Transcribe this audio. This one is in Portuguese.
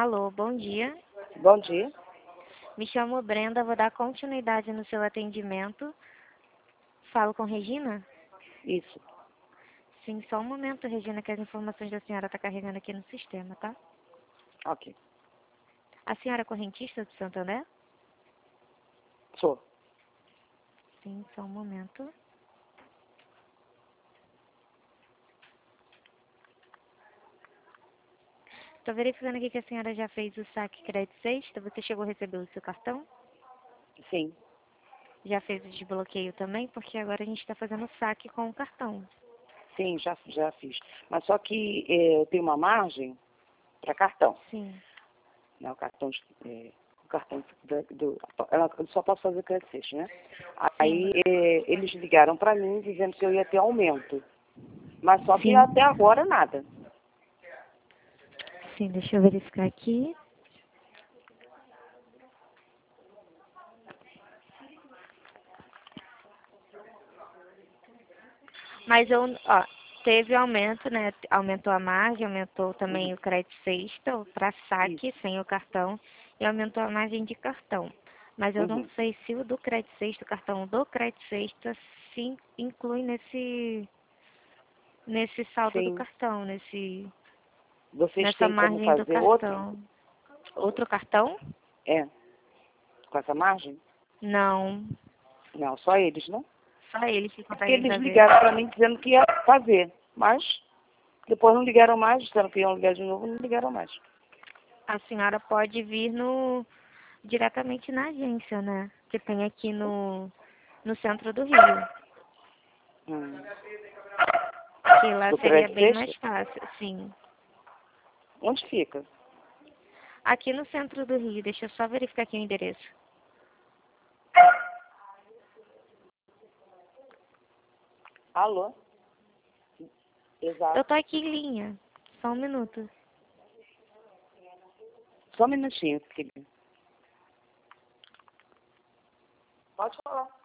Alô, bom dia. Bom dia. Me chamo Brenda, vou dar continuidade no seu atendimento. Falo com Regina? Isso. Sim, só um momento, Regina, que as informações da senhora estão carregando aqui no sistema, tá? Ok. A senhora é correntista do Santander? Sou. Sim, só um momento. Estou verificando aqui que a senhora já fez o saque crédito sexta. Você chegou a receber o seu cartão? Sim. Já fez o desbloqueio também? Porque agora a gente está fazendo o saque com o cartão. Sim, já fiz. Mas só que eu tenho uma margem para cartão. Sim. Né? O cartão eu só posso fazer crédito sexta, né? Aí eles ligaram para mim dizendo que eu ia ter aumento. Mas só que Sim. até agora nada. Sim, deixa eu verificar aqui. Mas teve aumento, né? Aumentou a margem, aumentou também o crédito sexta para saque Isso. sem o cartão e aumentou a margem de cartão. Mas eu não sei se o do crédito sexta, o cartão do crédito sexta, se inclui nesse saldo do Sim. cartão, Vocês nessa têm como margem do fazer outro? cartão. Outro cartão? É. Com essa margem? Não. Não, só eles, não? Só eles que Porque conseguem eles fazer. ligaram para mim dizendo que ia fazer. Mas depois não ligaram mais, disseram que iam ligar de novo, não ligaram mais. A senhora pode vir diretamente na agência, né? Que tem aqui no centro do Rio. Hum. Que lá Do seria crédito bem mais sexta? fácil, sim. Onde fica? Aqui no centro do Rio, deixa eu só verificar aqui o endereço. Alô? Exato. Eu tô aqui em linha. Só um minuto. Só um minutinho, filho. Pode falar.